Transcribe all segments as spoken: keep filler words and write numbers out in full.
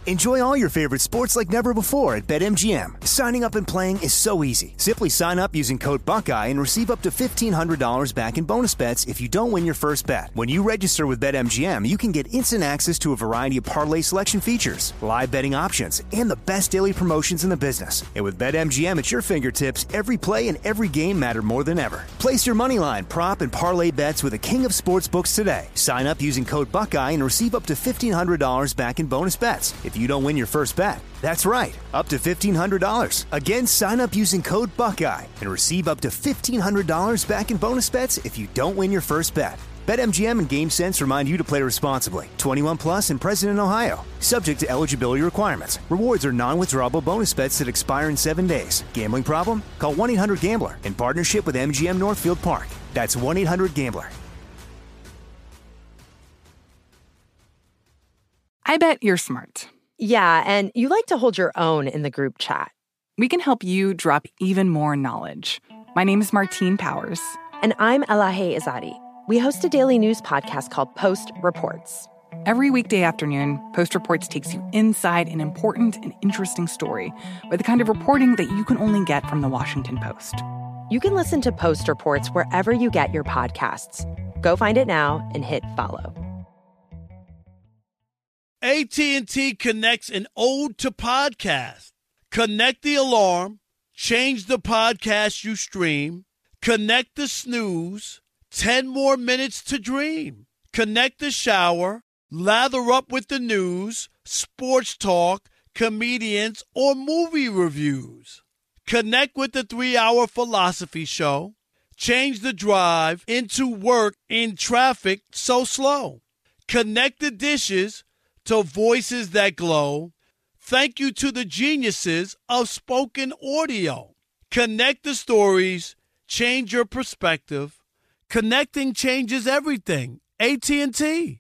Enjoy all your favorite sports like never before at BetMGM. Signing up and playing is so easy. Simply sign up using code Buckeye and receive up to fifteen hundred dollars back in bonus bets if you don't win your first bet. When you register with BetMGM, you can get instant access to a variety of parlay selection features, live betting options, and the best daily promotions in the business. And with BetMGM at your fingertips, every play and every game matter more than ever. Place your moneyline, prop, and parlay bets with the king of sportsbooks today. Sign up using code Buckeye and receive up to fifteen hundred dollars back in bonus bets if you don't win your first bet. That's right, up to fifteen hundred dollars. Again, sign up using code Buckeye and receive up to fifteen hundred dollars back in bonus bets if you don't win your first bet. BetMGM and GameSense remind you to play responsibly. twenty-one plus and present in Ohio. Subject to eligibility requirements. Rewards are non-withdrawable bonus bets that expire in seven days. Gambling problem? Call one eight hundred gambler in partnership with M G M Northfield Park. That's one eight hundred gambler. I bet you're smart. Yeah, and you like to hold your own in the group chat. We can help you drop even more knowledge. My name is Martine Powers. And I'm Elahe Izadi. We host a daily news podcast called Post Reports. Every weekday afternoon, Post Reports takes you inside an important and interesting story with the kind of reporting that you can only get from the Washington Post. You can listen to Post Reports wherever you get your podcasts. Go find it now and hit follow. A T and T connects an ode to podcast. Connect the alarm, change the podcast you stream, connect the snooze, ten more minutes to dream. Connect the shower, lather up with the news, sports talk, comedians, or movie reviews. Connect with the three-hour philosophy show. Change the drive into work in traffic so slow. Connect the dishes to voices that glow. Thank you to the geniuses of spoken audio. Connect the stories, change your perspective. Connecting changes everything. A T and T.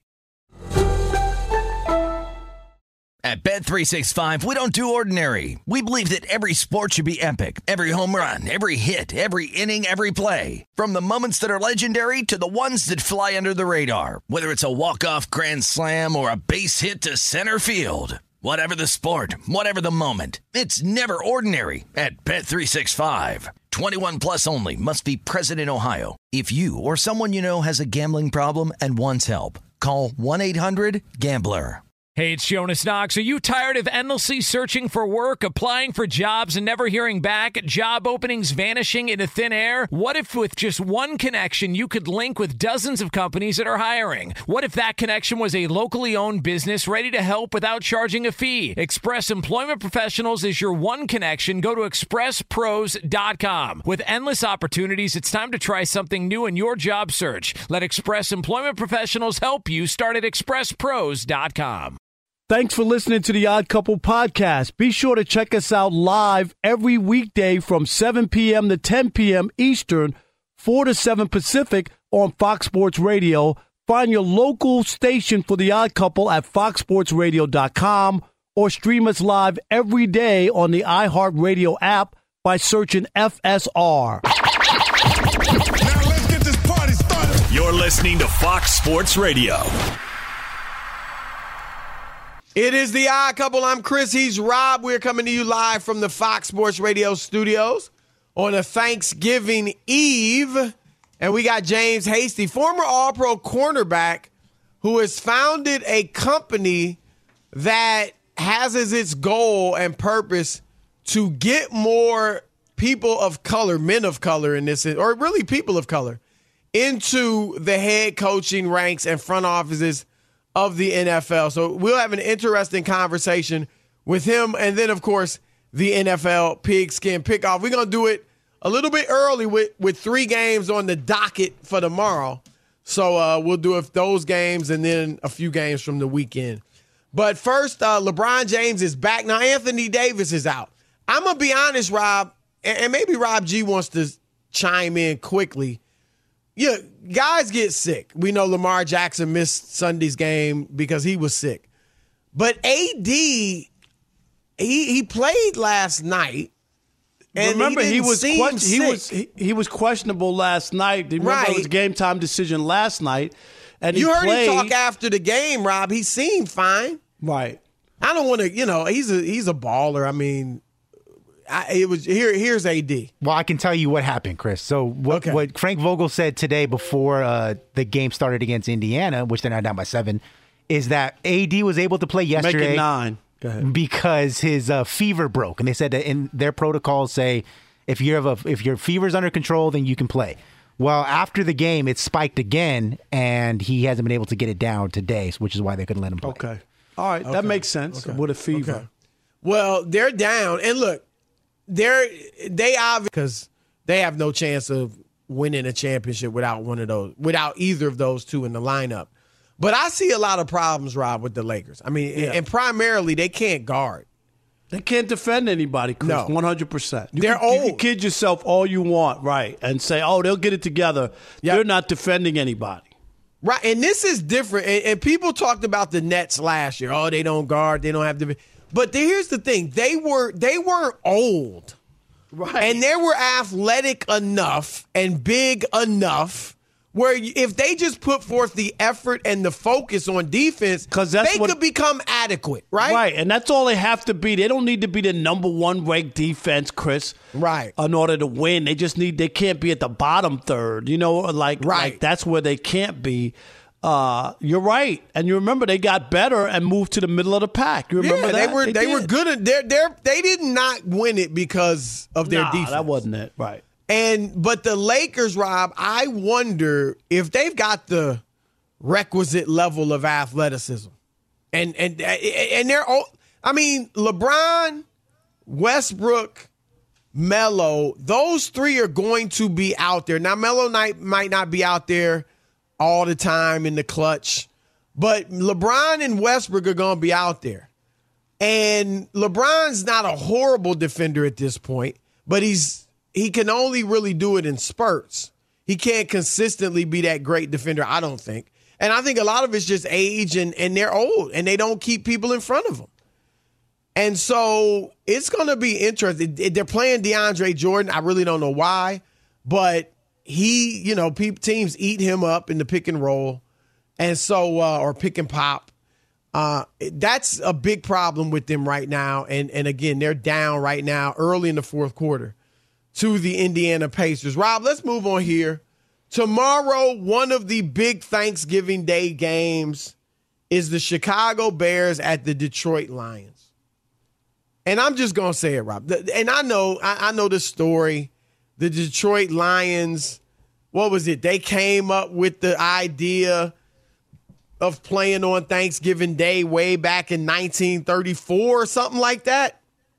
At Bet three sixty-five, we don't do ordinary. We believe that every sport should be epic. Every home run, every hit, every inning, every play. From the moments that are legendary to the ones that fly under the radar. Whether it's a walk-off grand slam or a base hit to center field. Whatever the sport, whatever the moment. It's never ordinary at Bet three sixty-five. twenty-one plus only. Must be present in Ohio. If you or someone you know has a gambling problem and wants help, call one eight hundred gambler. Hey, it's Jonas Knox. Are you tired of endlessly searching for work, applying for jobs, and never hearing back? Job openings vanishing into thin air? What if with just one connection, you could link with dozens of companies that are hiring? What if that connection was a locally owned business ready to help without charging a fee? Express Employment Professionals is your one connection. Go to express pros dot com. With endless opportunities, it's time to try something new in your job search. Let Express Employment Professionals help you. Start at express pros dot com. Thanks for listening to the Odd Couple podcast. Be sure to check us out live every weekday from seven p.m. to ten p.m. Eastern, four to seven Pacific on Fox Sports Radio. Find your local station for the Odd Couple at fox sports radio dot com or stream us live every day on the iHeartRadio app by searching F S R. Now let's get this party started. You're listening to Fox Sports Radio. It is the Odd Couple. I'm Chris. He's Rob. We're coming to you live from the Fox Sports Radio studios on a Thanksgiving Eve. And we got James Hasty, former All-Pro cornerback, who has founded a company that has as its goal and purpose to get more people of color, men of color in this, or really people of color, into the head coaching ranks and front offices of the N F L. So we'll have an interesting conversation with him. And then, of course, the N F L Pigskin Pickoff. We're going to do it a little bit early with, with three games on the docket for tomorrow. So uh, we'll do those games and then a few games from the weekend. But first, uh, LeBron James is back. Now, Anthony Davis is out. I'm going to be honest, Rob, and, and maybe Rob G wants to chime in quickly. Yeah, guys get sick. We know Lamar Jackson missed Sunday's game because he was sick. But A D, he he played last night. And remember, he, he was seem que- he sick. was he, he was questionable last night. Remember, Right. it was a game time decision last night, and he You heard played. him talk after the game, Rob. He seemed fine. Right. I don't want to, you know, he's a he's a baller. I mean, I, it was here. Here's A D. Well, I can tell you what happened, Chris. So what okay. what Frank Vogel said today before uh, the game started against Indiana, which they're now down by seven, is that A D was able to play yesterday. Make it nine. Go ahead. Because his uh, fever broke, and they said that in their protocols say if you have a if your fever's under control, then you can play. Well, after the game, it spiked again, and he hasn't been able to get it down today, which is why they couldn't let him play. Okay. All right. Okay. That makes sense okay. with a fever. Okay. Well, they're down. And look, they're, they obviously, because they have no chance of winning a championship without one of those, without either of those two in the lineup. But I see a lot of problems, Rob, with the Lakers. I mean, yeah. and primarily they can't guard. They can't defend anybody, Chris, no. one hundred percent. You They're can, old. You can kid yourself all you want, right, and say, oh, they'll get it together. Yep. They're not defending anybody. Right, and this is different. And, and people talked about the Nets last year. Oh, they don't guard. They don't have to. But here's the thing. They were they weren't old. Right. And they were athletic enough and big enough where if they just put forth the effort and the focus on defense, they what, could become adequate, right? Right, and that's all they have to be. They don't need to be the number one ranked defense, Chris. Right. In order to win. They just need, they can't be at the bottom third, you know, like, right. like that's where they can't be. Uh, you're right. And you remember they got better and moved to the middle of the pack. You remember yeah, that? They were they, they were good at they're, they're, they did not win it because of their nah, defense. That wasn't it. Right. And but the Lakers, Rob, I wonder if they've got the requisite level of athleticism, and and and they're all. I mean, LeBron, Westbrook, Melo, those three are going to be out there. Now, Melo might might not be out there all the time in the clutch, but LeBron and Westbrook are going to be out there. And LeBron's not a horrible defender at this point, but he's. He can only really do it in spurts. He can't consistently be that great defender, I don't think. And I think a lot of it's just age and, and they're old and they don't keep people in front of them. And so it's going to be interesting. They're playing DeAndre Jordan. I really don't know why, but he, you know, teams eat him up in the pick and roll. And so, uh, or pick and pop. Uh, that's a big problem with them right now. And, and again, they're down right now early in the fourth quarter to the Indiana Pacers. Rob, let's move on here. Tomorrow, one of the big Thanksgiving Day games is the Chicago Bears at the Detroit Lions. And I'm just going to say it, Rob. And I know, I, I know the story. The Detroit Lions, what was it? They came up with the idea of playing on Thanksgiving Day way back in nineteen thirty-four or something like that.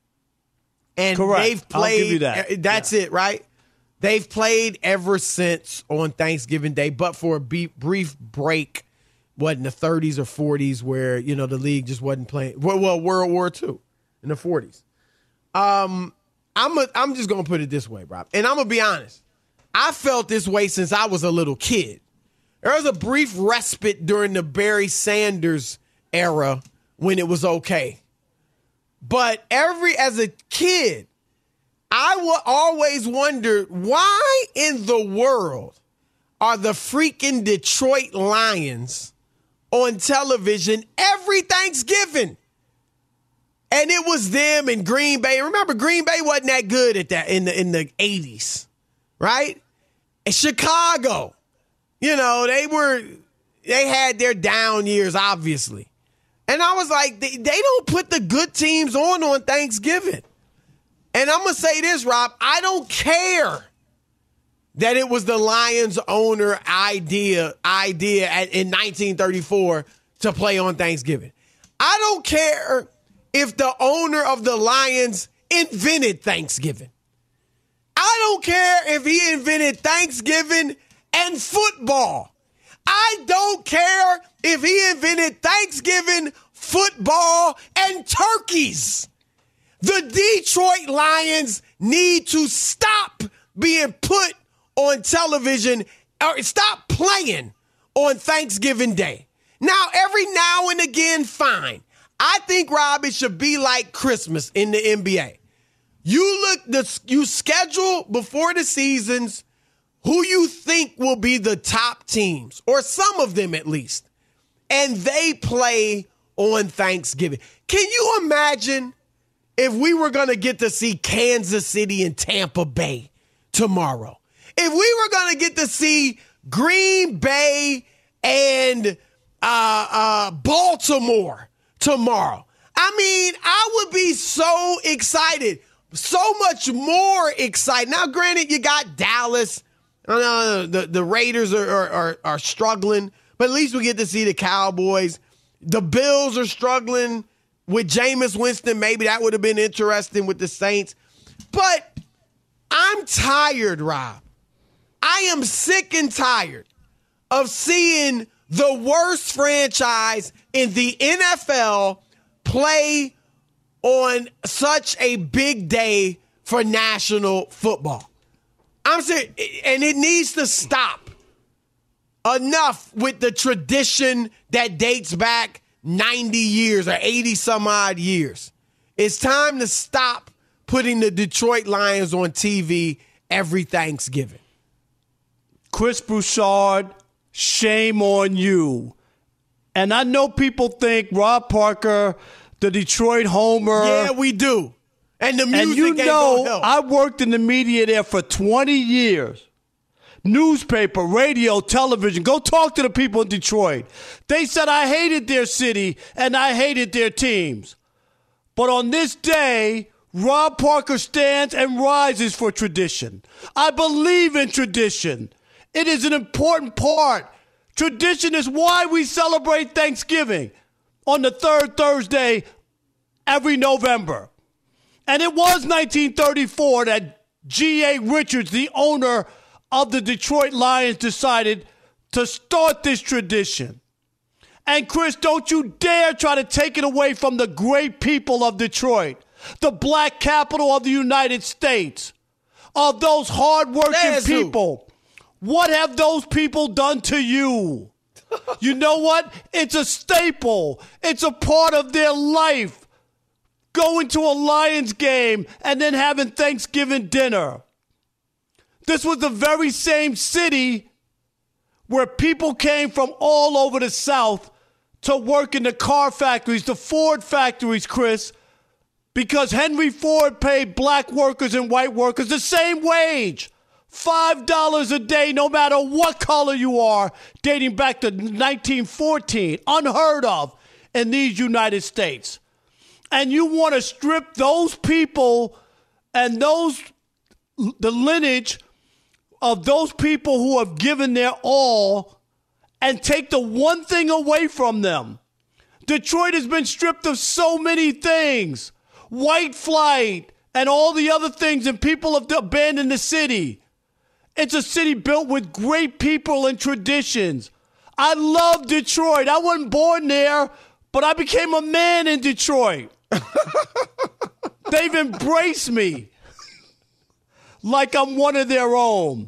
And Correct. they've played, I'll give you that. That's yeah. it, right? They've played ever since on Thanksgiving Day, but for a brief break, what, in the thirties or forties where, you know, the league just wasn't playing. Well, well World War Two in the forties. Um, I'm a, I'm just going to put it this way, Rob, and I'm going to be honest. I felt this way since I was a little kid. There was a brief respite during the Barry Sanders era when it was okay. But every as a kid, I would always wonder why in the world are the freaking Detroit Lions on television every Thanksgiving? And it was them in Green Bay. Remember, Green Bay wasn't that good at that in the in the eighties, right? And Chicago, you know, they were they had their down years, obviously. And I was like, they, they don't put the good teams on on Thanksgiving. And I'm going to say this, Rob, I don't care that it was the Lions owner idea idea at, in nineteen thirty-four to play on Thanksgiving. I don't care if the owner of the Lions invented Thanksgiving. I don't care if he invented Thanksgiving and football. I don't care if he invented Thanksgiving, football, and turkeys. The Detroit Lions need to stop being put on television or stop playing on Thanksgiving Day. Now, every now and again, fine. I think, Rob, it should be like Christmas in the N B A. You look, the you schedule before the seasons who you think will be the top teams, or some of them at least, and they play on Thanksgiving. Can you imagine if we were going to get to see Kansas City and Tampa Bay tomorrow? If we were going to get to see Green Bay and uh, uh, Baltimore tomorrow, I mean, I would be so excited, so much more excited. Now, granted, you got Dallas. I know the, the Raiders are, are, are, are struggling, but at least we get to see the Cowboys. The Bills are struggling with Jameis Winston. Maybe that would have been interesting with the Saints. But I'm tired, Rob. I am sick and tired of seeing the worst franchise in the N F L play on such a big day for national football. I'm saying, and it needs to stop. Enough with the tradition that dates back ninety years or eighty some odd years. It's time to stop putting the Detroit Lions on T V every Thanksgiving. Chris Broussard, shame on you. And I know people think Rob Parker, the Detroit homer. Yeah, we do. And the music and you ain't know, gonna help. I worked in the media there for twenty years. Newspaper, radio, television. Go talk to the people in Detroit. They said I hated their city and I hated their teams. But on this day, Rob Parker stands and rises for tradition. I believe in tradition. It is an important part. Tradition is why we celebrate Thanksgiving on the third Thursday every November. And it was nineteen thirty-four that G A Richards, the owner of the Detroit Lions, decided to start this tradition. And Chris, don't you dare try to take it away from the great people of Detroit, the black capital of the United States, of those hardworking There's people. Who? What have those people done to you? You know what? It's a staple. It's a part of their life. Going to a Lions game and then having Thanksgiving dinner. This was the very same city where people came from all over the South to work in the car factories, the Ford factories, Chris, because Henry Ford paid black workers and white workers the same wage. five dollars a day, no matter what color you are, dating back to nineteen fourteen. Unheard of in these United States. And you want to strip those people and those, the lineage of those people who have given their all and take the one thing away from them. Detroit has been stripped of so many things. White flight and all the other things, and people have abandoned the city. It's a city built with great people and traditions. I love Detroit. I wasn't born there, but I became a man in Detroit. They've embraced me like I'm one of their own.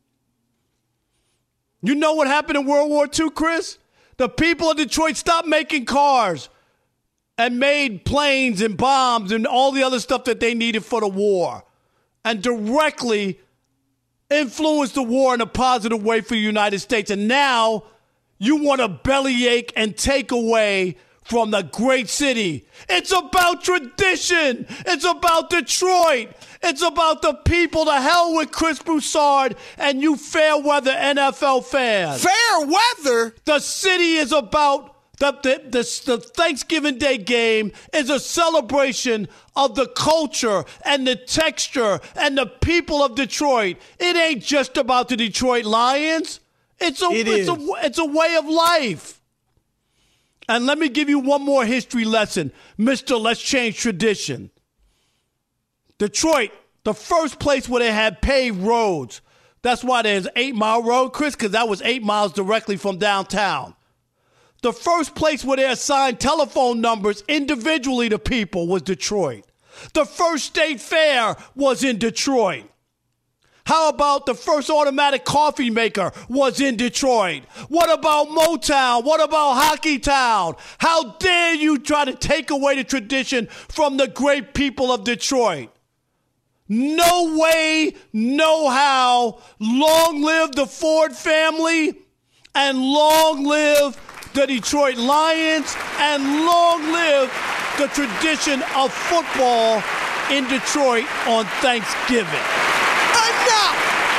You know what happened in World War Two, Chris? The people of Detroit stopped making cars and made planes and bombs and all the other stuff that they needed for the war, and directly influenced the war in a positive way for the United States. And now you want to bellyache and take away from the great city. It's about tradition. It's about Detroit. It's about the people. To hell with Chris Broussard and you fair weather N F L fans. Fair weather? The city is about the, the, the, the Thanksgiving Day game is a celebration of the culture and the texture and the people of Detroit. It ain't just about the Detroit Lions. It's a, it it's is. a, it's a way of life. And let me give you one more history lesson, Mister Let's Change Tradition. Detroit, the first place where they had paved roads. That's why there's Eight Mile Road, Chris, because that was eight miles directly from downtown. The first place where they assigned telephone numbers individually to people was Detroit. The first state fair was in Detroit. How about the first automatic coffee maker was in Detroit? What about Motown? What about Hockey Town? How dare you try to take away the tradition from the great people of Detroit? No way, no how. Long live the Ford family and long live the Detroit Lions, and long live the tradition of football in Detroit on Thanksgiving. Enough!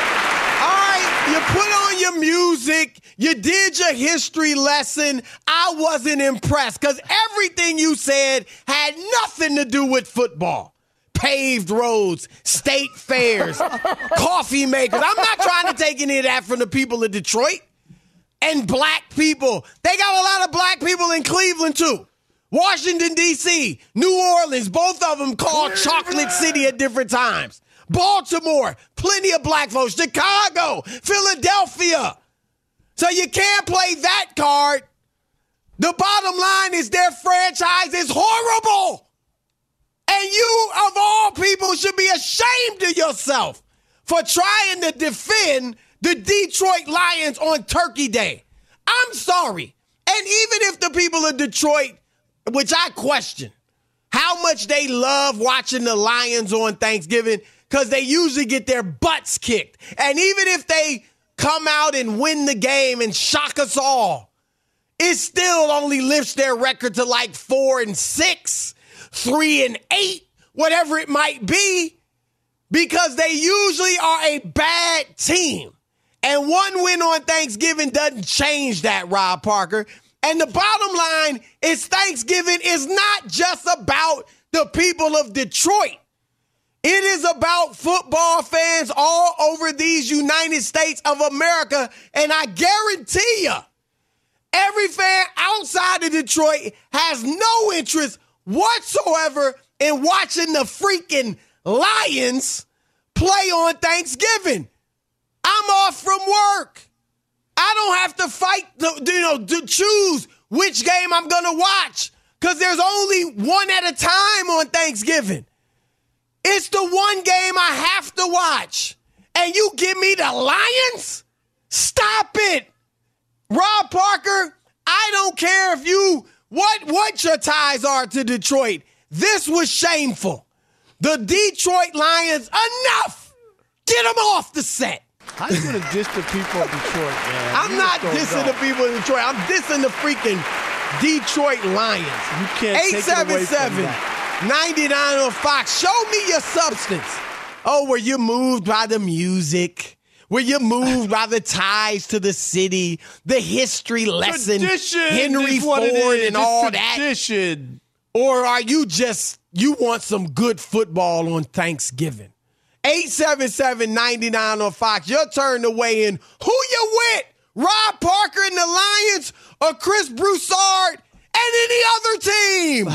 All right, you put on your music, you did your history lesson. I wasn't impressed because everything you said had nothing to do with football. Paved roads, state fairs, coffee makers. I'm not trying to take any of that from the people of Detroit. And black people. They got a lot of black people in Cleveland, too. Washington, D C, New Orleans, both of them called Chocolate City at different times. Baltimore, plenty of black folks. Chicago, Philadelphia. So you can't play that card. The bottom line is their franchise is horrible. And you, of all people, should be ashamed of yourself for trying to defend the Detroit Lions on Turkey Day. I'm sorry. And even if the people of Detroit, which I question, how much they love watching the Lions on Thanksgiving, because they usually get their butts kicked. And even if they come out and win the game and shock us all, it still only lifts their record to like four and six, three and eight, whatever it might be, because they usually are a bad team. And one win on Thanksgiving doesn't change that, Rob Parker. And the bottom line is Thanksgiving is not just about the people of Detroit. It is about football fans all over these United States of America. And I guarantee you, every fan outside of Detroit has no interest whatsoever in watching the freaking Lions play on Thanksgiving. I'm off from work. I don't have to fight, to, you know, to choose which game I'm going to watch because there's only one at a time on Thanksgiving. It's the one game I have to watch. And you give me the Lions? Stop it. Rob Parker, I don't care if you, what, what your ties are to Detroit. This was shameful. The Detroit Lions, enough. Get them off the set. How you going to diss the people of Detroit, man? I'm You not just dissing don't know. the people of Detroit. I'm dissing the freaking Detroit Lions. You can't take it away from that. ninety-nine on Fox. Show me your substance. Oh, were you moved by the music? Were you moved by the ties to the city? The history lesson? Tradition Henry is what it Ford is. and It's all tradition. that? Or are you just, you want some good football on Thanksgiving? eight seven seven, nine nine on Fox. Your turn to weigh in. Who you with? Rob Parker and the Lions or Chris Broussard and any other team?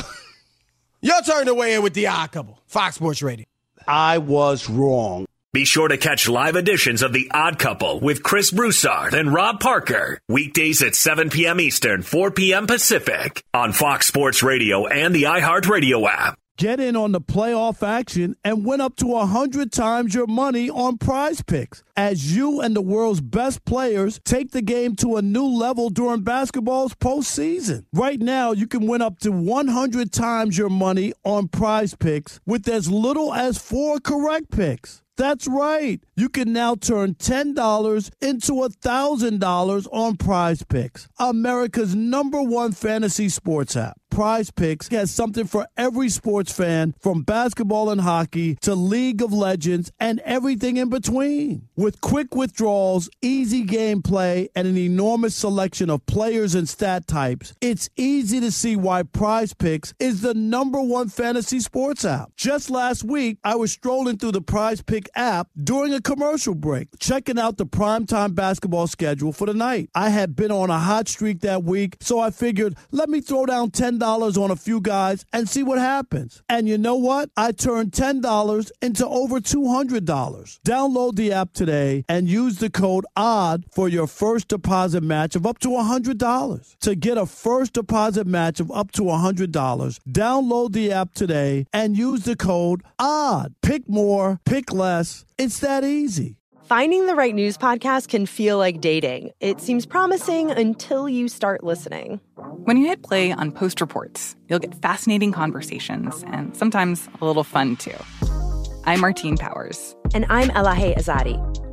Your turn to weigh in with the Odd Couple. Fox Sports Radio. I was wrong. Be sure to catch live editions of The Odd Couple with Chris Broussard and Rob Parker. Weekdays at seven p.m. Eastern, four p.m. Pacific on Fox Sports Radio and the iHeartRadio app. Get in on the playoff action and win up to one hundred times your money on Prize Picks as you and the world's best players take the game to a new level during basketball's postseason. Right now, you can win up to one hundred times your money on Prize Picks with as little as four correct picks. That's right. You can now turn ten dollars into one thousand dollars on Prize Picks, America's number one fantasy sports app. Prize Picks has something for every sports fan, from basketball and hockey to League of Legends and everything in between. With quick withdrawals, easy gameplay, and an enormous selection of players and stat types, it's easy to see why Prize Picks is the number one fantasy sports app. Just last week, I was strolling through the Prize Pick app during a commercial break, checking out the primetime basketball schedule for the night. I had been on a hot streak that week, so I figured, let me throw down ten dollars on a few guys and see what happens. And you know what? I turned ten dollars into over two hundred dollars. Download the app today and use the code ODD for your first deposit match of up to one hundred dollars. To get a first deposit match of up to one hundred dollars, download the app today and use the code ODD. Pick more, pick less. It's that easy. Finding the right news podcast can feel like dating. It seems promising until you start listening. When you hit play on Post Reports, you'll get fascinating conversations and sometimes a little fun, too. I'm Martine Powers. And I'm Elahe Azadi.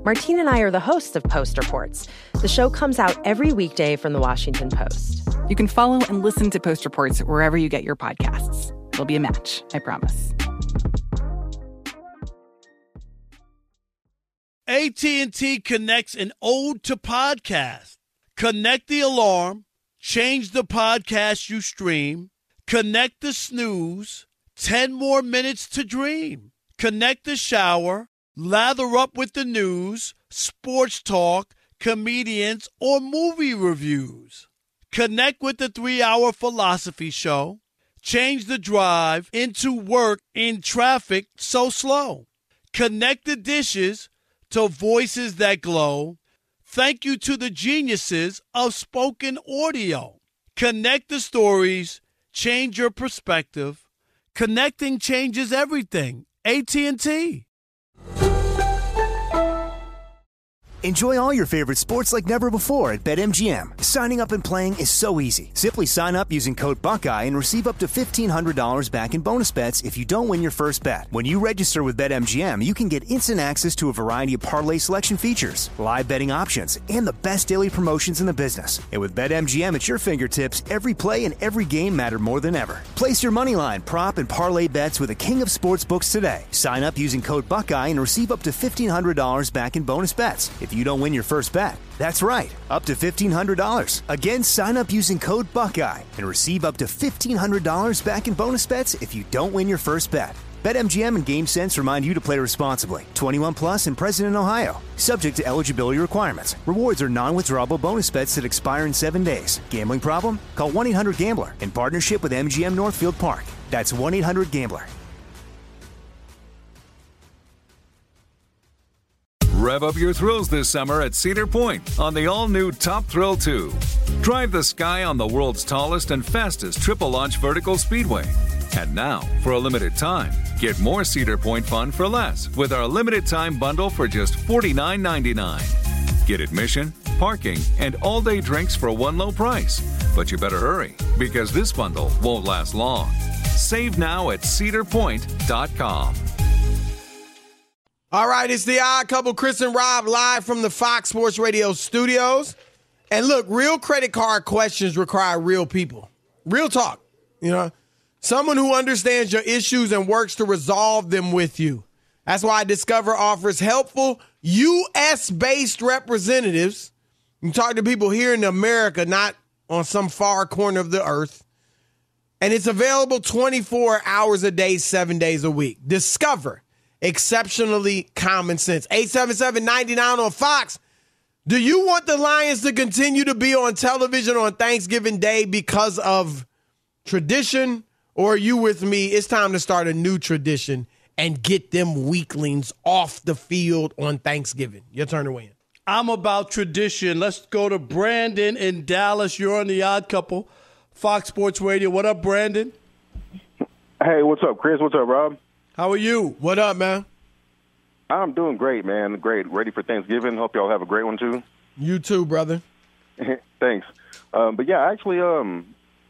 Martine and I are the hosts of Post Reports. The show comes out every weekday from the Washington Post. You can follow and listen to Post Reports wherever you get your podcasts. It'll be a match, I promise. A T and T connects an ode to podcast. Connect the alarm, change the podcast you stream, connect the snooze, ten more minutes to dream. Connect the shower, lather up with the news, sports talk, comedians, or movie reviews. Connect with the three-hour philosophy show. Change the drive into work in traffic so slow. Connect the dishes to voices that glow. Thank you to the geniuses of spoken audio. Connect the stories, change your perspective. Connecting changes everything. A T and T. Enjoy all your favorite sports like never before at BetMGM. Signing up and playing is so easy. Simply sign up using code Buckeye and receive up to fifteen hundred dollars back in bonus bets if you don't win your first bet. When you register with BetMGM, you can get instant access to a variety of parlay selection features, live betting options, and the best daily promotions in the business. And with BetMGM at your fingertips, every play and every game matter more than ever. Place your moneyline, prop, and parlay bets with the king of sportsbooks today. Sign up using code Buckeye and receive up to fifteen hundred dollars back in bonus bets if you don't win your first bet. That's right, up to fifteen hundred dollars. Again, sign up using code Buckeye and receive up to fifteen hundred dollars back in bonus bets if you don't win your first bet. BetMGM and GameSense remind you to play responsibly. twenty-one plus and present in Ohio. Subject to eligibility requirements. Rewards are non-withdrawable bonus bets that expire in seven days. Gambling problem? Call one eight hundred gambler in partnership with M G M Northfield Park. That's one eight hundred gambler. Rev up your thrills this summer at Cedar Point on the all-new Top Thrill two. Drive the sky on the world's tallest and fastest triple-launch vertical speedway. And now, for a limited time, get more Cedar Point fun for less with our limited-time bundle for just forty-nine ninety-nine. Get admission, parking, and all-day drinks for one low price. But you better hurry, because this bundle won't last long. Save now at cedar point dot com. All right, it's the Odd Couple, Chris and Rob, live from the Fox Sports Radio studios. And look, real credit card questions require real people. Real talk, you know. Someone who understands your issues and works to resolve them with you. That's why Discover offers helpful U S-based representatives. You can talk to people here in America, not on some far corner of the earth. And it's available twenty-four hours a day, seven days a week. Discover. Exceptionally common sense. eight seven seven, nine nine on Fox. Do you want the Lions to continue to be on television on Thanksgiving Day because of tradition? Or are you with me? It's time to start a new tradition and get them weaklings off the field on Thanksgiving. Your turn to win. I'm about tradition. Let's go to Brandon in Dallas. You're on the Odd Couple, Fox Sports Radio. What up, Brandon? Hey, what's up, Chris? What's up, Rob? How are you? What up, man? I'm doing great, man. Great. Ready for Thanksgiving. Hope y'all have a great one, too. You too, brother. Thanks. Um, but, yeah, actually, um,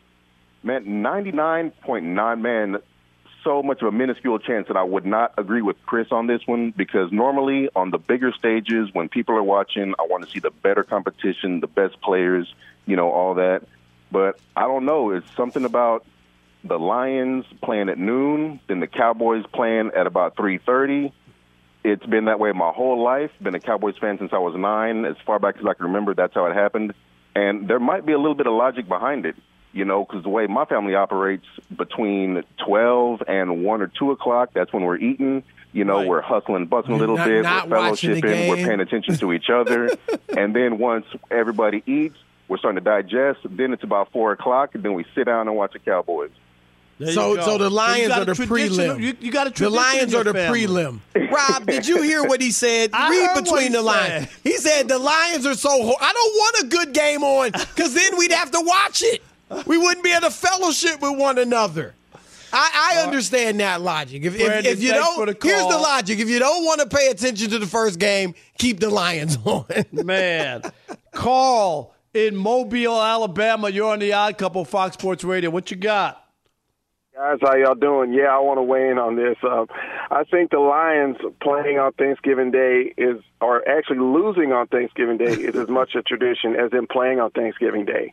man, ninety-nine point nine, man, so much of a minuscule chance that I would not agree with Chris on this one, because normally on the bigger stages, when people are watching, I want to see the better competition, the best players, you know, all that. But I don't know. It's something about the Lions playing at noon, then the Cowboys playing at about three thirty. It's been that way my whole life. Been a Cowboys fan since I was nine. As far back as I can remember, that's how it happened. And there might be a little bit of logic behind it, you know, because the way my family operates, between twelve and one or two o'clock, that's when we're eating. You know, right. We're hustling, bustling a little not, bit. Not we're fellowshipping. We're paying attention to each other. And then once everybody eats, we're starting to digest. Then it's about four o'clock, and then we sit down and watch the Cowboys. So, so the Lions so are the prelim. You, you got a The Lions are the family. prelim. Rob, did you hear what he said? Read between the lines. He said the Lions are so. Ho- I don't want a good game on, because then we'd have to watch it. We wouldn't be able to fellowship with one another. I, I understand that logic. If, if, if you don't, the here's the logic. If you don't want to pay attention to the first game, keep the Lions on. Man, Carl in Mobile, Alabama. You're on the Odd Couple, Fox Sports Radio. What you got? Guys, how y'all doing? Yeah, I want to weigh in on this. Uh, I think the Lions playing on Thanksgiving Day is, or actually losing on Thanksgiving Day is as much a tradition as them playing on Thanksgiving Day.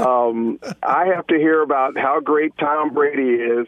Um, I have to hear about how great Tom Brady is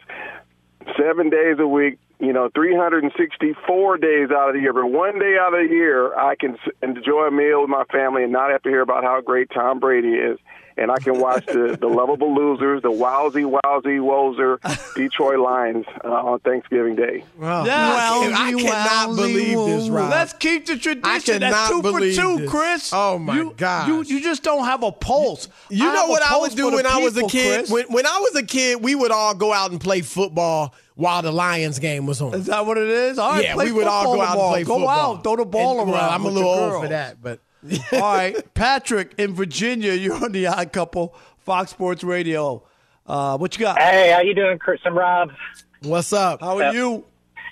seven days a week, you know, three hundred sixty-four days out of the year. But one day out of the year, I can enjoy a meal with my family and not have to hear about how great Tom Brady is. And I can watch the, the lovable losers, the wowsy, wowsy, wozer Detroit Lions uh, on Thanksgiving Day. Well, I, I cannot wowsy, believe wowsy. this, Rob. Let's keep the tradition. I cannot That's two believe for two, this. Chris. Oh, my you, God. You, you just don't have a pulse. You I know what I would do when I was a people, kid? Chris. When, when I was a kid, we would all go out and play football while the Lions game was on. Is that what it is? All right, yeah, play we would all go out tomorrow. and play go football. out, throw the ball and, around. Well, I'm a with little the old girls. for that, but all right, Patrick in Virginia, you're on the Odd Couple, Fox Sports Radio. Uh, what you got? Hey, how you doing, Chris and Rob? What's up? How are you?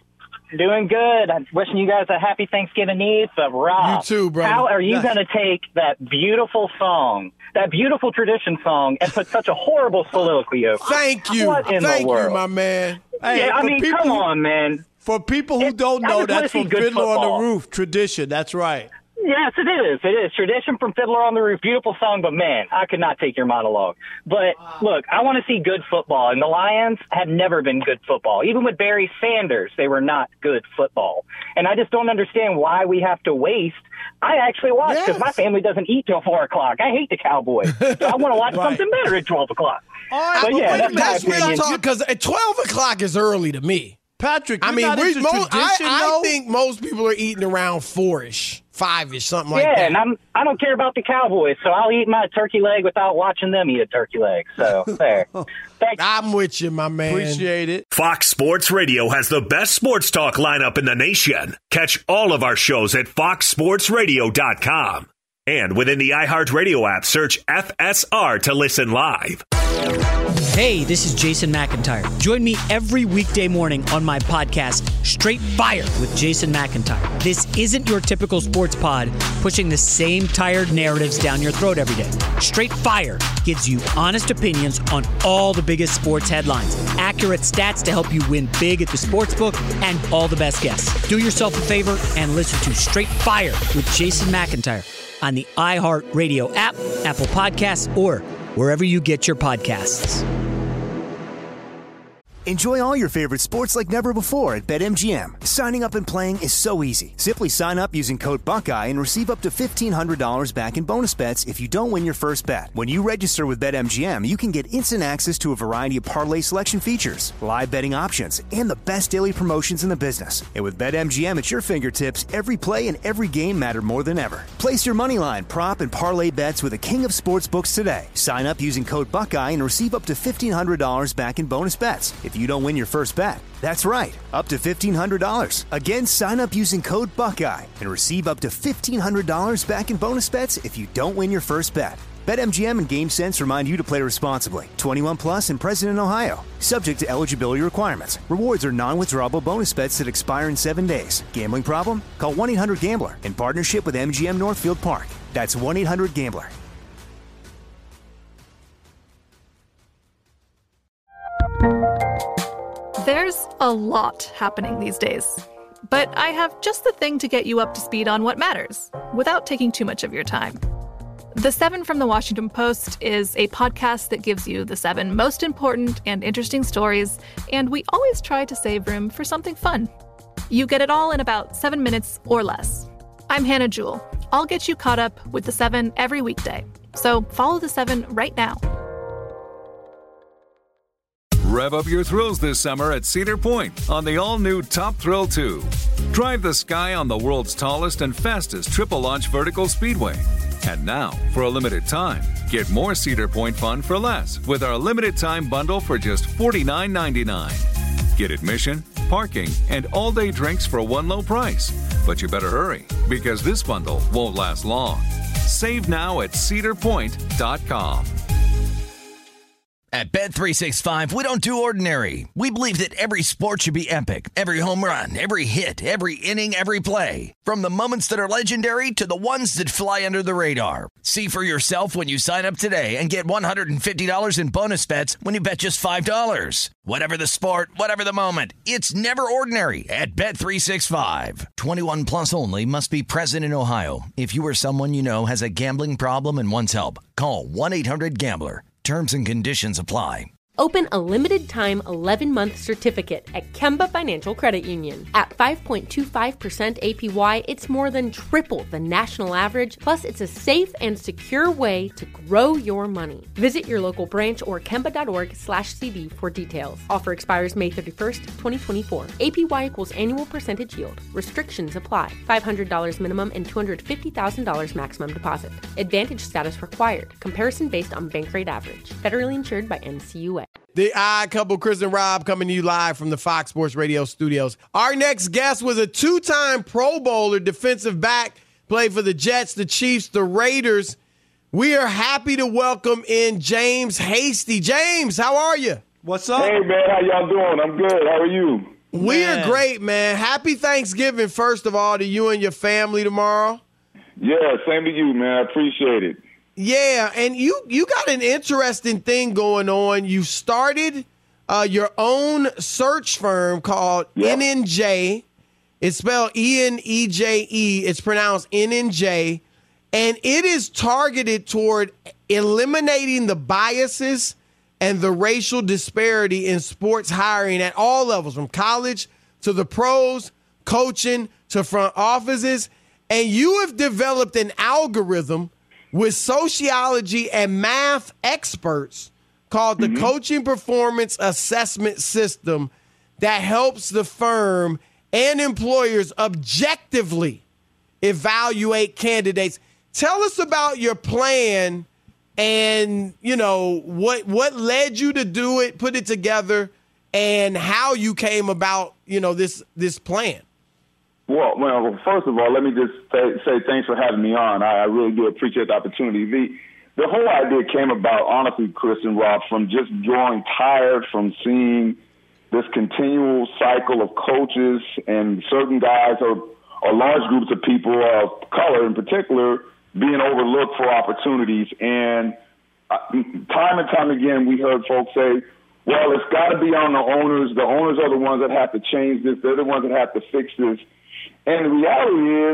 Doing good. I'm wishing you guys a happy Thanksgiving Eve. But Rob, you too, brother. How are you Yes. going to take that beautiful song, that beautiful tradition song, and put such a horrible soliloquy over it? Thank you. What in Thank the world? you, my man. Hey, yeah, I for mean, people come who- on, man. For people who It- don't I know, just wanna that's see from good Fiddler on football. the Roof tradition. That's right. Yes, it is. It is. Tradition from Fiddler on the Roof. Beautiful song, but man, I could not take your monologue. But look, I want to see good football, and the Lions have never been good football. Even with Barry Sanders, they were not good football. And I just don't understand why we have to waste. I actually watch because Yes. my family doesn't eat till four o'clock. I hate the Cowboys. So I want to watch Right. something better at twelve o'clock. All right, But but yeah, wait a that's minute. my That's real opinion. talk, because at twelve o'clock is early to me. Patrick, I you're mean, not we, into mo- I, tradition, I though? think most people are eating around four-ish, five-ish, something like yeah, that. and I'm, I don't care about the Cowboys, so I'll eat my turkey leg without watching them eat a turkey leg. So, there. Thanks. I'm with you, my man. Appreciate it. Fox Sports Radio has the best sports talk lineup in the nation. Catch all of our shows at fox sports radio dot com. And within the iHeartRadio app, search F S R to listen live. Hey, this is Jason McIntyre. Join me every weekday morning on my podcast, Straight Fire with Jason McIntyre. This isn't your typical sports pod pushing the same tired narratives down your throat every day. Straight Fire gives you honest opinions on all the biggest sports headlines, accurate stats to help you win big at the sportsbook, and all the best guests. Do yourself a favor and listen to Straight Fire with Jason McIntyre on the iHeartRadio app, Apple Podcasts, or wherever you get your podcasts. Enjoy all your favorite sports like never before at BetMGM. Signing up and playing is so easy. Simply sign up using code Buckeye and receive up to fifteen hundred dollars back in bonus bets if you don't win your first bet. When you register with BetMGM, you can get instant access to a variety of parlay selection features, live betting options, and the best daily promotions in the business. And with BetMGM at your fingertips, every play and every game matter more than ever. Place your moneyline, prop, and parlay bets with the king of sportsbooks today. Sign up using code Buckeye and receive up to fifteen hundred dollars back in bonus bets if you don't win your first bet. That's right, up to fifteen hundred dollars. Again, sign up using code Buckeye and receive up to fifteen hundred dollars back in bonus bets if you don't win your first bet. BetMGM and GameSense remind you to play responsibly. twenty-one plus and present in Ohio. Subject to eligibility requirements. Rewards are non-withdrawable bonus bets that expire in seven days. Gambling problem? Call one eight hundred gambler in partnership with M G M Northfield Park. That's one eight hundred gambler. There's a lot happening these days, but I have just the thing to get you up to speed on what matters without taking too much of your time. The Seven from the Washington Post is a podcast that gives you the seven most important and interesting stories, and we always try to save room for something fun. You get it all in about seven minutes or less. I'm Hannah Jewell. I'll get you caught up with the Seven every weekday. So follow the Seven right now. Rev up your thrills this summer at Cedar Point on the all-new Top Thrill two. Drive the sky on the world's tallest and fastest triple-launch vertical speedway. And now, for a limited time, get more Cedar Point fun for less with our limited-time bundle for just forty-nine ninety-nine. Get admission, parking, and all-day drinks for one low price. But you better hurry, because this bundle won't last long. Save now at cedar point dot com. At Bet three sixty-five, we don't do ordinary. We believe that every sport should be epic. Every home run, every hit, every inning, every play. From the moments that are legendary to the ones that fly under the radar. See for yourself when you sign up today and get one hundred fifty dollars in bonus bets when you bet just five dollars. Whatever the sport, whatever the moment, it's never ordinary at Bet three sixty-five. twenty-one plus only. Must be present in Ohio. If you or someone you know has a gambling problem and wants help, call one eight hundred gambler. Terms and conditions apply. Open a limited-time eleven-month certificate at Kemba Financial Credit Union. At five point two five percent A P Y, it's more than triple the national average, plus it's a safe and secure way to grow your money. Visit your local branch or kemba.org slash CD for details. Offer expires May thirty-first, twenty twenty-four. A P Y equals annual percentage yield. Restrictions apply. five hundred dollars minimum and two hundred fifty thousand dollars maximum deposit. Advantage status required. Comparison based on bank rate average. Federally insured by N C U A. The Odd Couple, Chris and Rob, coming to you live from the Fox Sports Radio studios. Our next guest was a two-time Pro Bowler, defensive back, played for the Jets, the Chiefs, the Raiders. We are happy to welcome in James Hasty. James, how are you? What's up? Hey, man, how y'all doing? I'm good. How are you? We are great, man. Happy Thanksgiving, first of all, to you and your family tomorrow. Yeah, same to you, man. I appreciate it. Yeah, and you you got an interesting thing going on. You started uh, your own search firm called yep. N N J. It's spelled E N E J E. It's pronounced N N J. And it is targeted toward eliminating the biases and the racial disparity in sports hiring at all levels, from college to the pros, coaching to front offices. And you have developed an algorithm with sociology and math experts called the mm-hmm. Coaching Performance Assessment System that helps the firm and employers objectively evaluate candidates. Tell us about your plan and, you know, what what led you to do it, put it together, and how you came about, you know, this this plan. Well, well, first of all, let me just say, say thanks for having me on. I, I really do appreciate the opportunity. The the whole idea came about, honestly, Chris and Rob, from just growing tired from seeing this continual cycle of coaches and certain guys or, or large groups of people of color in particular being overlooked for opportunities. And uh, time and time again, we heard folks say, well, it's got to be on the owners. The owners are the ones that have to change this. They're the ones that have to fix this. And the reality is,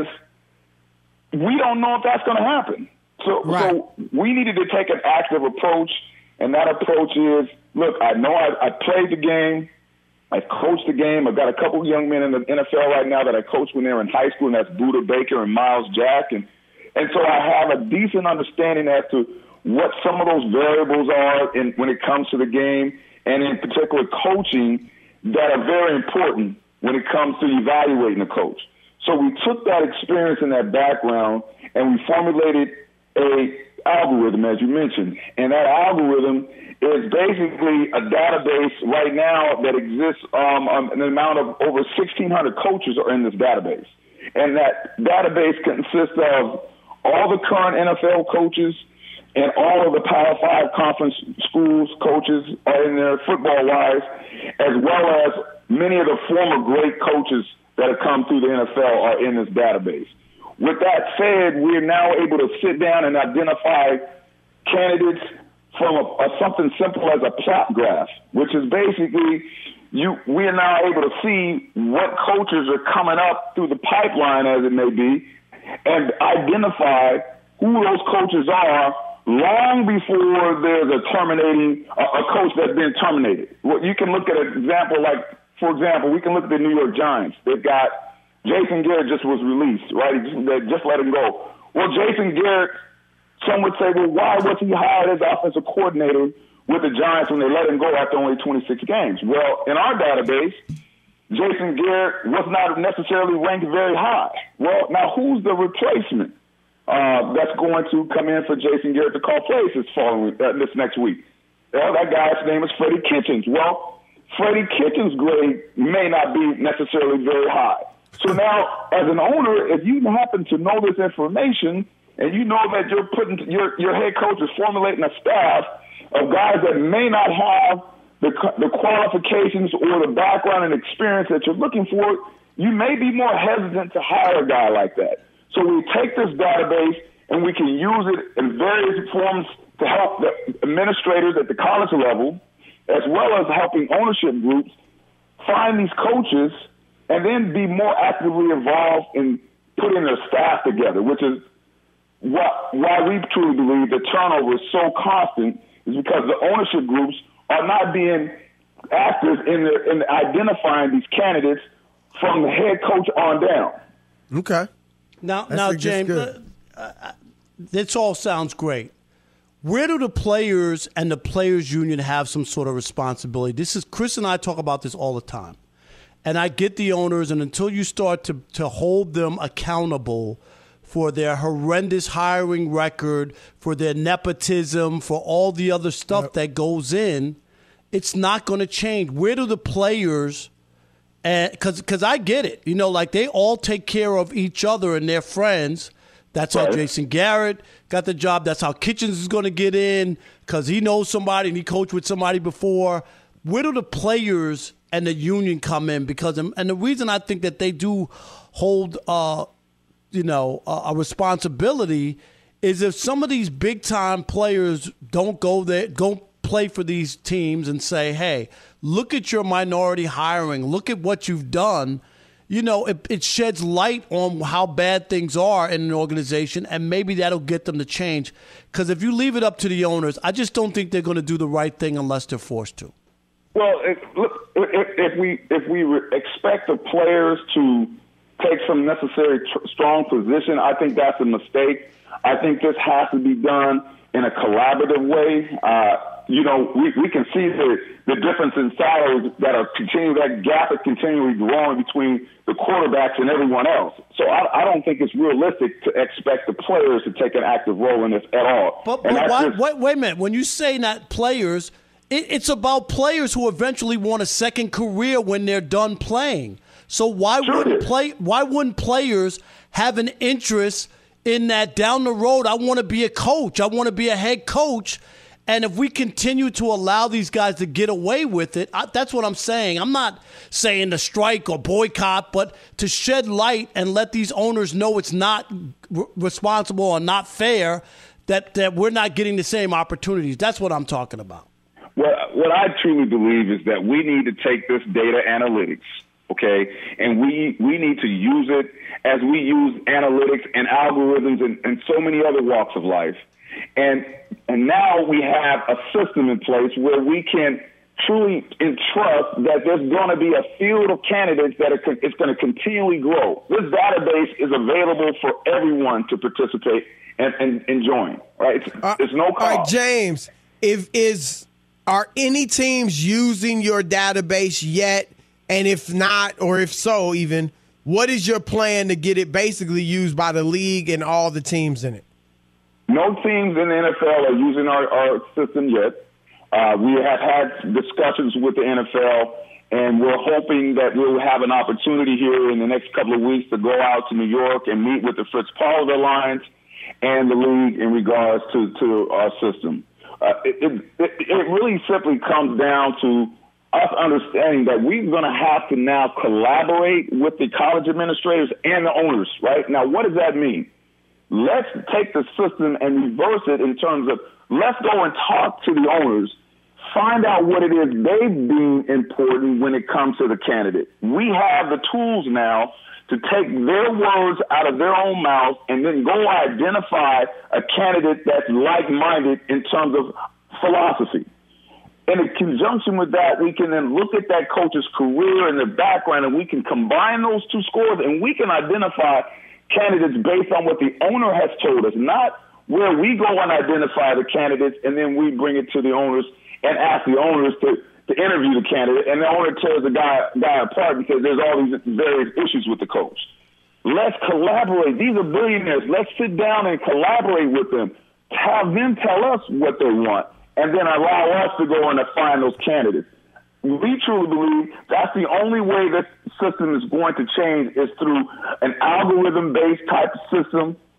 we don't know if that's going to happen. So, right. so we needed to take an active approach, and that approach is, look, I know I, I played the game, I coached the game. I've got a couple of young men in the N F L right now that I coached when they were in high school, and that's Buda Baker and Miles Jack. And, and so I have a decent understanding as to what some of those variables are in, when it comes to the game, and in particular coaching, that are very important when it comes to evaluating a coach. So we took that experience and that background, and we formulated a algorithm, as you mentioned. And that algorithm is basically a database right now that exists, um, um, an amount of over sixteen hundred coaches are in this database. And that database consists of all the current N F L coaches and all of the Power Five conference schools coaches are in there football-wise, as well as many of the former great coaches that have come through the N F L are in this database. With that said, we're now able to sit down and identify candidates from a, a, something simple as a plot graph, which is basically you. We are now able to see what coaches are coming up through the pipeline, as it may be, and identify who those coaches are long before there's a terminating a, a coach that's been terminated. Well, you can look at an example like, for example, we can look at the New York Giants. They've got Jason Garrett just was released, right? They just let him go. Well, Jason Garrett, some would say, well, why was he hired as offensive coordinator with the Giants when they let him go after only twenty-six games? Well, in our database, Jason Garrett was not necessarily ranked very high. Well, now who's the replacement uh, that's going to come in for Jason Garrett to call plays this following uh, this next week? Well, that guy's name is Freddie Kitchens. Well, Freddie Kitchens' grade may not be necessarily very high. So now, as an owner, if you happen to know this information and you know that you're putting your your head coach is formulating a staff of guys that may not have the, the qualifications or the background and experience that you're looking for, you may be more hesitant to hire a guy like that. So we take this database and we can use it in various forms to help the administrators at the college level, as well as helping ownership groups find these coaches and then be more actively involved in putting their staff together, which is what, why we truly believe the turnover is so constant, is because the ownership groups are not being active in, the, in identifying these candidates from the head coach on down. Okay. Now, That's now, just James, good. uh, uh, this all sounds great. Where do the players and the players union have some sort of responsibility? This is Chris and I talk about this all the time, and I get the owners. And until you start to to hold them accountable for their horrendous hiring record, for their nepotism, for all the other stuff yep. that goes in, it's not going to change. Where do the players? Because because I get it, you know, like they all take care of each other and their friends. That's how Jason Garrett got the job. That's how Kitchens is going to get in because he knows somebody and he coached with somebody before. Where do the players and the union come in? Because and the reason I think that they do hold, uh, you know, a, a responsibility is if some of these big time players don't go there, don't play for these teams and say, hey, look at your minority hiring. Look at what you've done. You know, it, it sheds light on how bad things are in an organization, and maybe that'll get them to change. Because if you leave it up to the owners, I just don't think they're going to do the right thing unless they're forced to. Well, if, look, if, if we if we expect the players to take some necessary tr- strong position, I think that's a mistake. I think this has to be done in a collaborative way. Uh, you know, we, we can see the, the difference in salaries that are continuing, that gap is continually growing between the quarterbacks and everyone else. So I, I don't think it's realistic to expect the players to take an active role in this at all. But, but why, just, wait, wait a minute. When you say not players, it, it's about players who eventually want a second career when they're done playing. So why sure wouldn't play? Why wouldn't players have an interest in that down the road? I want to be a coach. I want to be a head coach. And if we continue to allow these guys to get away with it, I, that's what I'm saying. I'm not saying to strike or boycott, but to shed light and let these owners know it's not r- responsible or not fair, that, that we're not getting the same opportunities. That's what I'm talking about. Well, what I truly believe is that we need to take this data analytics, okay, and we, we need to use it as we use analytics and algorithms and, and so many other walks of life. And and now we have a system in place where we can truly entrust that there's going to be a field of candidates that are, it's going to continually grow. This database is available for everyone to participate and, and, and join. Right? It's, uh, it's no cost. All right, James, if is are any teams using your database yet? And if not, or if so, even what is your plan to get it basically used by the league and all the teams in it? No teams in the N F L are using our, our system yet. Uh, we have had discussions with the N F L, and we're hoping that we'll have an opportunity here in the next couple of weeks to go out to New York and meet with the Fritz Pollard Alliance and the league in regards to, to our system. Uh, it, it, it really simply comes down to us understanding that we're going to have to now collaborate with the college administrators and the owners, right? Now, what does that mean? Let's take the system and reverse it in terms of let's go and talk to the owners, find out what it is they deem important when it comes to the candidate. We have the tools now to take their words out of their own mouth and then go identify a candidate that's like-minded in terms of philosophy. And in conjunction with that, we can then look at that coach's career and their background, and we can combine those two scores, and we can identify candidates based on what the owner has told us, not where we go and identify the candidates and then we bring it to the owners and ask the owners to, to interview the candidate, and the owner tears the guy, guy apart because there's all these various issues with the coach. Let's collaborate. These are billionaires. Let's sit down and collaborate with them. Have them tell us what they want, and then allow us to go in and find those candidates. We truly believe that's the only way this system is going to change is through an algorithm-based type of system,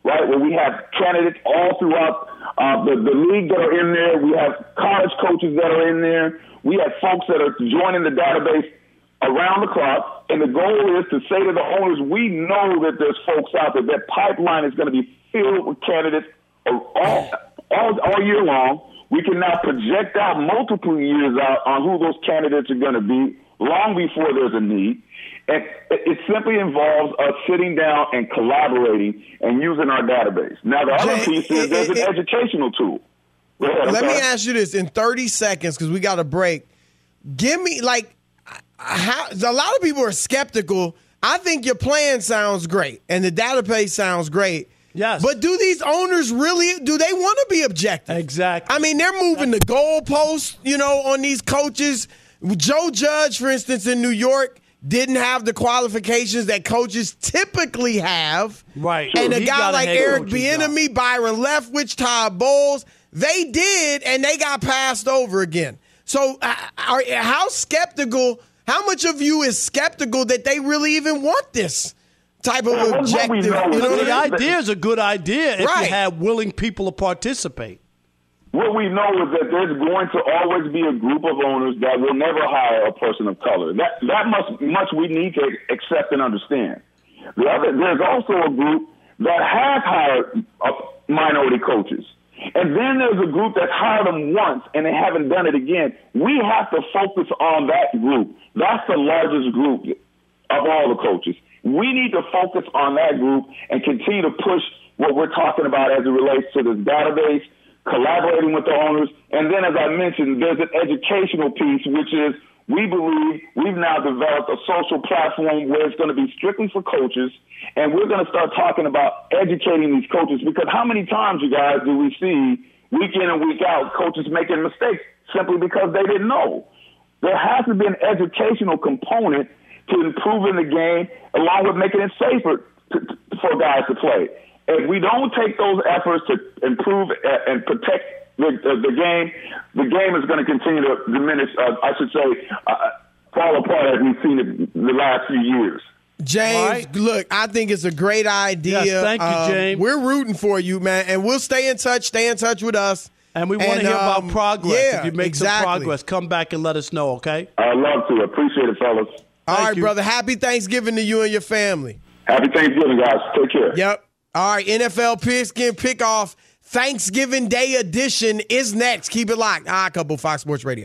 right, where we have candidates all throughout uh, the, the league that are in there. We have college coaches that are in there. We have folks that are joining the database around the clock. And the goal is to say to the owners, we know that there's folks out there. That pipeline is going to be filled with candidates all, all, all year long. We can now project out multiple years out on who those candidates are going to be long before there's a need. And it simply involves us sitting down and collaborating and using our database. Now, the other piece is there's an educational tool. Go ahead, Let okay? me ask you this in thirty seconds because we got a break. Give me, like, how, a lot of people are skeptical. I think your plan sounds great and the database sounds great. Yes. But do these owners really, do they want to be objective? Exactly. I mean, they're moving the goalposts, you know, on these coaches. Joe Judge, for instance, in New York, didn't have the qualifications that coaches typically have. Right. And He a guy got a like head Eric coaching Bieniemy, Byron Leftwich, Todd Bowles, they did, and they got passed over again. So uh, are, how skeptical, how much of you is skeptical that they really even want this type of Well, objective? what we know You know is what The I mean? idea is a good idea if Right. you have willing people to participate. What we know is that there's going to always be a group of owners that will never hire a person of color. That that much much we need to accept and understand. The other, there's also a group that has hired uh, minority coaches. And then there's a group that's hired them once and they haven't done it again. We have to focus on that group. That's the largest group of all the coaches. We need to focus on that group and continue to push what we're talking about as it relates to this database, collaborating with the owners. And then, as I mentioned, there's an educational piece, which is we believe we've now developed a social platform where it's going to be strictly for coaches, and we're going to start talking about educating these coaches, because how many times, you guys, do we see week in and week out coaches making mistakes simply because they didn't know? There has to be an educational component to improving the game, along with making it safer to, to, for guys to play. If we don't take those efforts to improve and protect the, the, the game, the game is going to continue to diminish, uh, I should say, uh, fall apart as we've seen it the last few years. James, look, I think it's a great idea. Yes, thank you, Um, James. We're rooting for you, man, and we'll stay in touch. Stay in touch with us. And we want to hear um, about progress. Yeah, if you make exactly. some progress, come back and let us know, okay? I'd love to. Appreciate it, fellas. All Thank right, you. brother. Happy Thanksgiving to you and your family. Happy Thanksgiving, guys. Take care. Yep. All right, N F L Pigskin Pickoff Thanksgiving Day edition is next. Keep it locked. Odd Couple, Fox Sports Radio.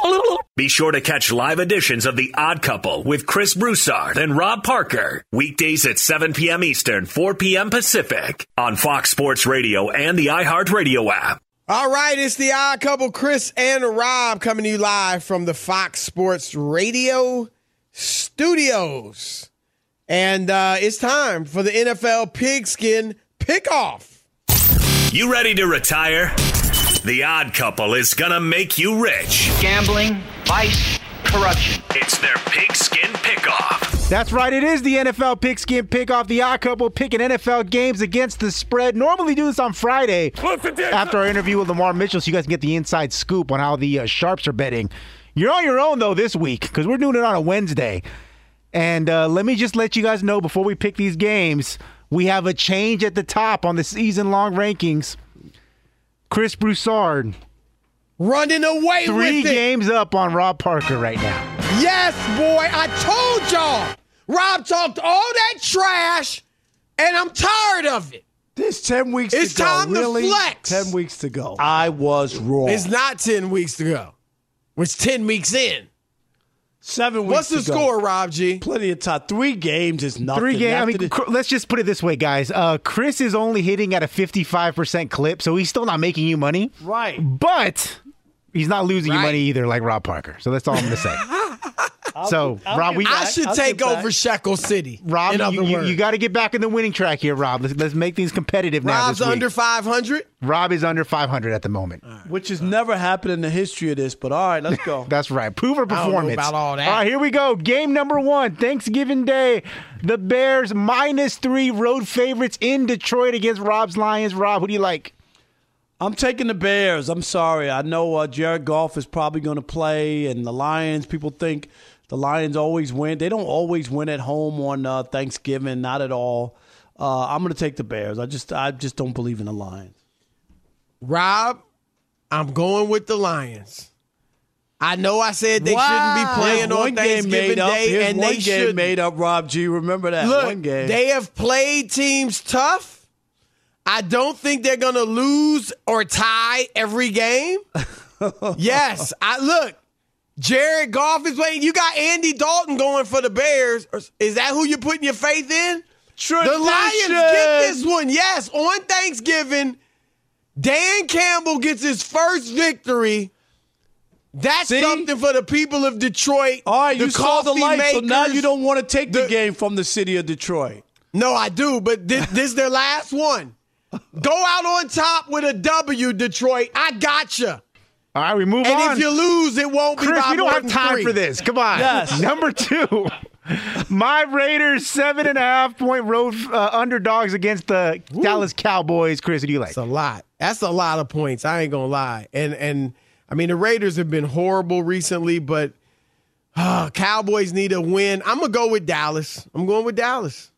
Be sure to catch live editions of The Odd Couple with Chris Broussard and Rob Parker. Weekdays at seven p.m. Eastern, four p.m. Pacific on Fox Sports Radio and the iHeartRadio app. All right, it's The Odd Couple, Chris and Rob, coming to you live from the Fox Sports Radio studios. And uh, it's time for the N F L Pigskin Pickoff. You ready to retire? The Odd Couple is gonna make you rich. Gambling, vice, corruption. It's their Pigskin Pickoff. That's right. It is the N F L Pigskin Pickoff. The Odd Couple picking N F L games against the spread. Normally do this on Friday after our interview with Lamar Mitchell, so you guys can get the inside scoop on how the uh, Sharps are betting. You're on your own, though, this week because we're doing it on a Wednesday. And uh, let me just let you guys know before we pick these games, we have a change at the top on the season-long rankings. Chris Broussard running away with it. Three games up on Rob Parker right now. Yes, boy. I told y'all. Rob talked all that trash, and I'm tired of it. There's ten weeks it's to go. It's time really? to flex. ten weeks to go. I was wrong. It's not ten weeks to go. It's ten weeks in. Seven weeks What's the to go. score, Rob G? Plenty of time. Three games is nothing. Three games. I mean, the- cr- let's just put it this way, guys. Uh, Chris is only hitting at a fifty-five percent clip, so he's still not making you money. Right. But he's not losing Right. you money either, like Rob Parker. So that's all I'm going to say. so, I'll Rob, get we I back. should I'll take get back. over Shekel City. Rob, in other you, you, words. you got to get back in the winning track here, Rob. Let's, let's make things competitive now. Rob's this week. under five hundred. Rob is under five hundred at the moment. Which has never happened in the history of this, but all right, let's go. That's right. Prove our I don't know performance. about all that. All right, here we go. Game number one, Thanksgiving Day. The Bears minus three road favorites in Detroit against Rob's Lions. Rob, who do you like? I'm taking the Bears. I'm sorry. I know uh, Jared Goff is probably going to play, and the Lions, people think the Lions always win. They don't always win at home on uh, Thanksgiving, not at all. Uh, I'm going to take the Bears. I just I just don't believe in the Lions. Rob, I'm going with the Lions. I know I said they wow. shouldn't be playing Here's on Thanksgiving Day, Here's and one they game should made up. Rob G, remember that Look, one game? They have played teams tough. I don't think they're going to lose or tie every game. yes, I look. Jared Goff is playing. You got Andy Dalton going for the Bears. Is that who you're putting your faith in? Tradition. The Lions get this one. Yes, on Thanksgiving, Dan Campbell gets his first victory. That's See? something for the people of Detroit. All right, the you saw the light, makers. so now you don't want to take the, the game from the city of Detroit. No, I do, but this, this is their last one. Go out on top with a W, Detroit. I gotcha. All right, we move and on. And if you lose, it won't Chris, be by we don't more have than time three. for this. Come on. Yes. Number two. My Raiders, seven and a half point road uh, underdogs against the Ooh. Dallas Cowboys. Chris, what do you like? That's a lot. That's a lot of points. I ain't going to lie. And, and I mean, the Raiders have been horrible recently, but uh, Cowboys need a win. I'm going to go with Dallas. I'm going with Dallas.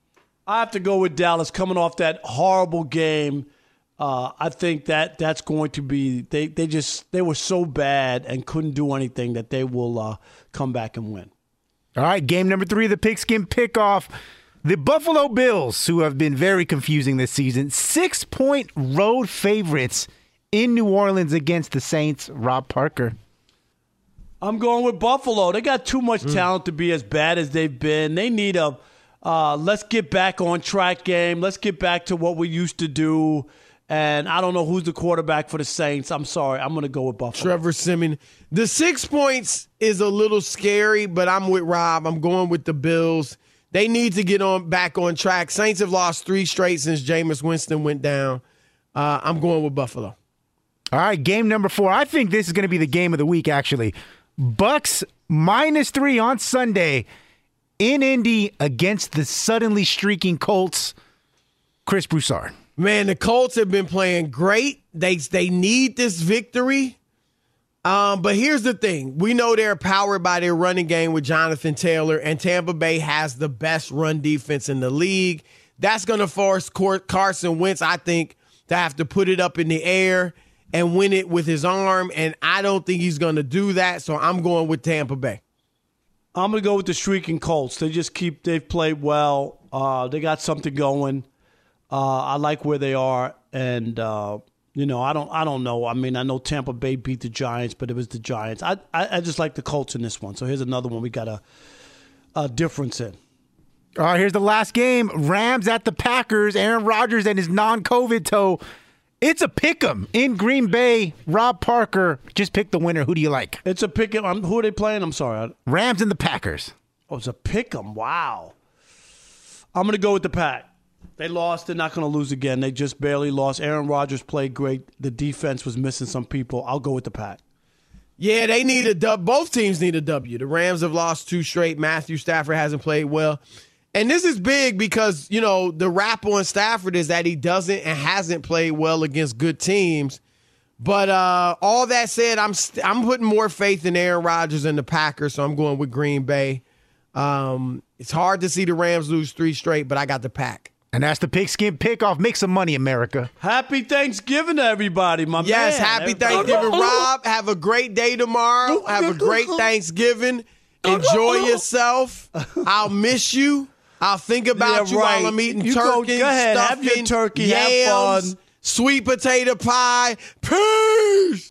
I have to go with Dallas coming off that horrible game. Uh, I think that that's going to be they, – they just – they were so bad and couldn't do anything that they will uh, come back and win. All right, game number three, the Pigskin Pickoff. The Buffalo Bills, who have been very confusing this season, six-point road favorites in New Orleans against the Saints. Rob Parker. I'm going with Buffalo. They got too much mm. talent to be as bad as they've been. They need a uh, let's get back on track game. Let's get back to what we used to do. And I don't know who's the quarterback for the Saints. I'm sorry. I'm going to go with Buffalo. Trevor Siemian. The six points is a little scary, but I'm with Rob. I'm going with the Bills. They need to get on back on track. Saints have lost three straight since Jameis Winston went down. Uh, I'm going with Buffalo. All right, game number four. I think this is going to be the game of the week, actually. Bucks minus three on Sunday in Indy against the suddenly streaking Colts. Chris Broussard. Man, the Colts have been playing great. They they need this victory. Um, but here's the thing. We know they're powered by their running game with Jonathan Taylor, and Tampa Bay has the best run defense in the league. That's going to force Carson Wentz, I think, to have to put it up in the air and win it with his arm, and I don't think he's going to do that, so I'm going with Tampa Bay. I'm going to go with the streaking Colts. They just keep – they've played well. Uh, they got something going. Uh, I like where they are, and uh, you know, I don't, I don't know. I mean, I know Tampa Bay beat the Giants, but it was the Giants. I, I, I just like the Colts in this one. So here's another one we got a, a difference in. All right, here's the last game: Rams at the Packers. Aaron Rodgers and his non-COVID toe. It's a pick'em in Green Bay. Rob Parker, just pick the winner. Who do you like? It's a pick'em. Um, who are they playing? I'm sorry. Rams and the Packers. Oh, it's a pick'em. Wow. I'm gonna go with the Pack. They lost. They're not going to lose again. They just barely lost. Aaron Rodgers played great. The defense was missing some people. I'll go with the Pack. Yeah, they need a dub. Both teams need a W. The Rams have lost two straight. Matthew Stafford hasn't played well. And this is big because, you know, the rap on Stafford is that he doesn't and hasn't played well against good teams. But uh, all that said, I'm st- I'm putting more faith in Aaron Rodgers and the Packers, so I'm going with Green Bay. Um, it's hard to see the Rams lose three straight, but I got the Pack. And that's the Pigskin Pickoff. Make some money, America. Happy Thanksgiving to everybody, my yes, man. Yes, happy Thanksgiving, Rob. Have a great day tomorrow. Have a great Thanksgiving. Enjoy yourself. I'll miss you. I'll think about yeah, you right. while I'm eating you turkey, go, go ahead, stuffing, have your turkey, yams, have fun. Sweet potato pie. Peace!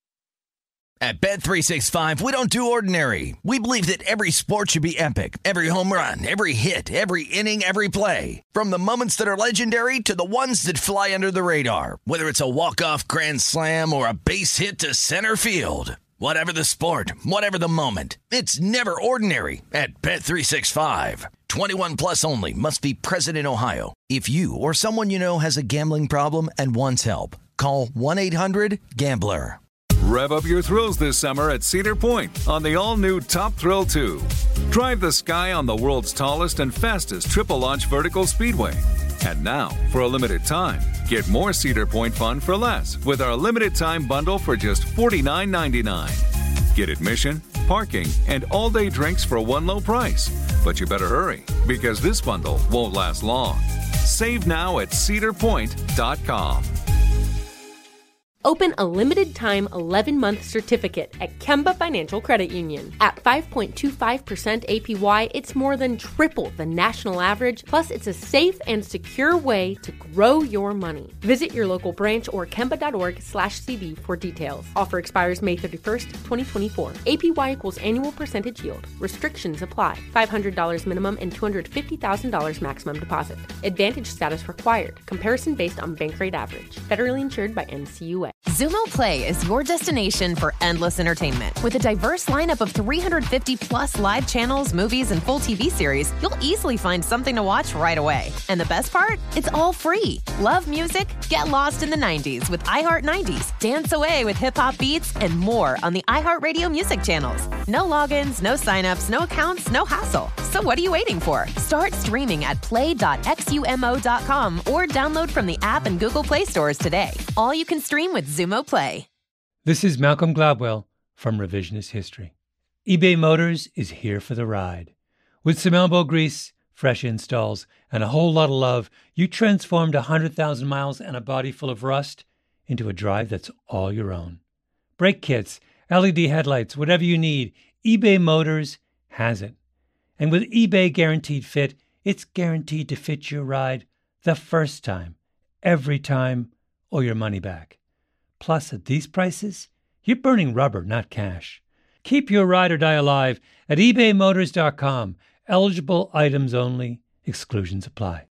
At Bet three sixty-five, we don't do ordinary. We believe that every sport should be epic. Every home run, every hit, every inning, every play. From the moments that are legendary to the ones that fly under the radar. Whether it's a walk-off grand slam or a base hit to center field. Whatever the sport, whatever the moment. It's never ordinary at Bet three sixty-five. twenty-one plus only. Must be present in Ohio. If you or someone you know has a gambling problem and wants help, call one eight hundred gambler. Rev up your thrills this summer at Cedar Point on the all-new Top Thrill two. Drive the sky on the world's tallest and fastest triple-launch vertical speedway. And now, for a limited time, get more Cedar Point fun for less with our limited-time bundle for just forty-nine ninety-nine. Get admission, parking, and all-day drinks for one low price. But you better hurry, because this bundle won't last long. Save now at cedar point dot com. Open a limited-time eleven-month certificate at Kemba Financial Credit Union. At five point two five percent A P Y, it's more than triple the national average, plus it's a safe and secure way to grow your money. Visit your local branch or kemba.org slash CD for details. Offer expires May thirty-first, twenty twenty-four. A P Y equals annual percentage yield. Restrictions apply. five hundred dollars minimum and two hundred fifty thousand dollars maximum deposit. Advantage status required. Comparison based on bank rate average. Federally insured by N C U A. Xumo Play is your destination for endless entertainment. With a diverse lineup of three hundred fifty plus live channels, movies, and full T V series, you'll easily find something to watch right away. And the best part? It's all free. Love music? Get lost in the nineties with iHeart nineties. Dance away with hip-hop beats and more on the iHeartRadio music channels. No logins, no signups, no accounts, no hassle. So what are you waiting for? Start streaming at play dot xumo dot com or download from the app and Google Play stores today. All you can stream with Xumo Play. This is Malcolm Gladwell from Revisionist History. eBay Motors is here for the ride. With some elbow grease, fresh installs, and a whole lot of love, you transformed one hundred thousand miles and a body full of rust into a drive that's all your own. Brake kits, L E D headlights, whatever you need, eBay Motors has it. And with eBay Guaranteed Fit, it's guaranteed to fit your ride the first time, every time, or your money back. Plus, at these prices, you're burning rubber, not cash. Keep your ride or die alive at ebay motors dot com. Eligible items only. Exclusions apply.